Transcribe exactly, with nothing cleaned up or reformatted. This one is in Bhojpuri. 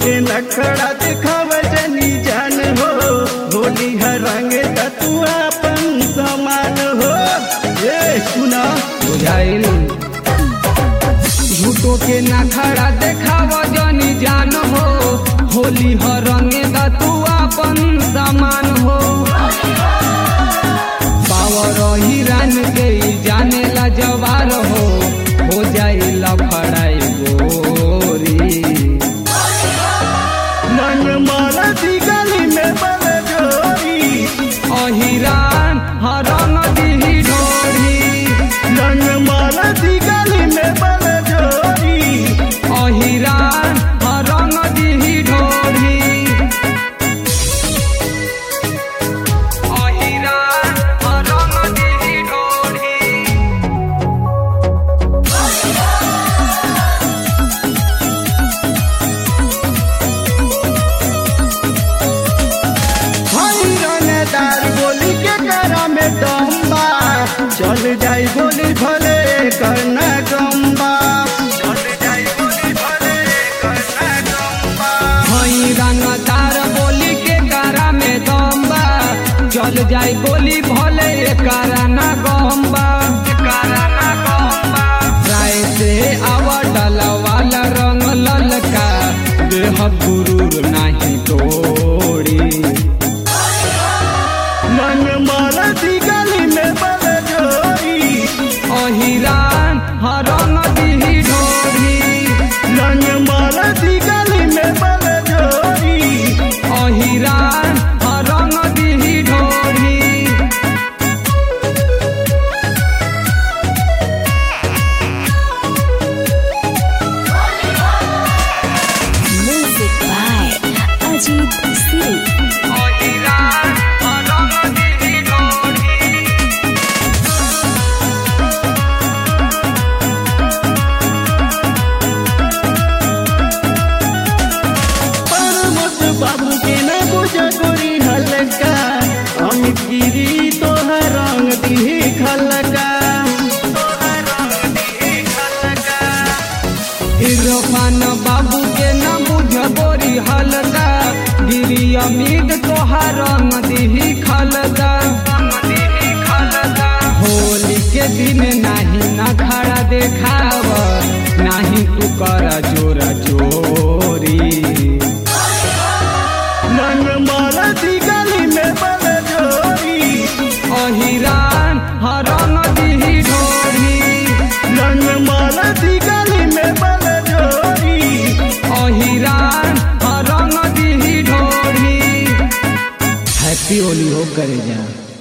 के नखड़ा दिखाव जनी जान हो, होली हर रंग तू अपन समान हो। ये सुना बुझाइल झूठो के नखड़ा देखाव जनी जान हो, होली हर रंग तू अपन समान हो। पावर हिरन के जाने ला जवार हो, हो जाई लफड़ाई गोरी। रंग मारा दी गली में बल जोरी, अहिरान हर रंग दी ढोरी। रंग मारा दी गली में बल जोरी, अहिरान हर रंग दी ढोरी। अहिरान हर रंग दी ढोरी। दार बोली के करा में दम्बा, चल जाई बोली भले करना गम्बा, चल जाई बोली भले करना गम्बा। हई रंगदार बोली के कारा में दम्बा, चल जाई बोली भले कारा ना गम्बा, कारा ना गम्बा। राय से आवा डाला वाला रंग ललका, देह गुरूर नहीं तोड़ी। रंग मारा दी गली में बल जोरी, अहिरान हर रंग दी ढोरी। रंग मारा दी गली में बल जोरी, अहिरान हर रंग दी ढोरी। Music by Ajit Siri. अहिरान हर रंग दी ढोरी। परमत बाबू के न बुझ गोरी हल्का, अमित गिरी तोहर रंग दी खलका, इरफान बाबू के न बुझ बोरी हलदा, गिरी अमित तोहार रंग दी खलदा। होली के दिन नाही न खड़ा देखाव, नाही तू कर जोरा जोरी। रंग मारा दी गली में बल जोरी, अहिरान हर रंग दी ढोरी। रंग मारा दी गली में बल जोरी, अहिरान हर रंग दी ढोरी। हैप्पी होली हो करे जा।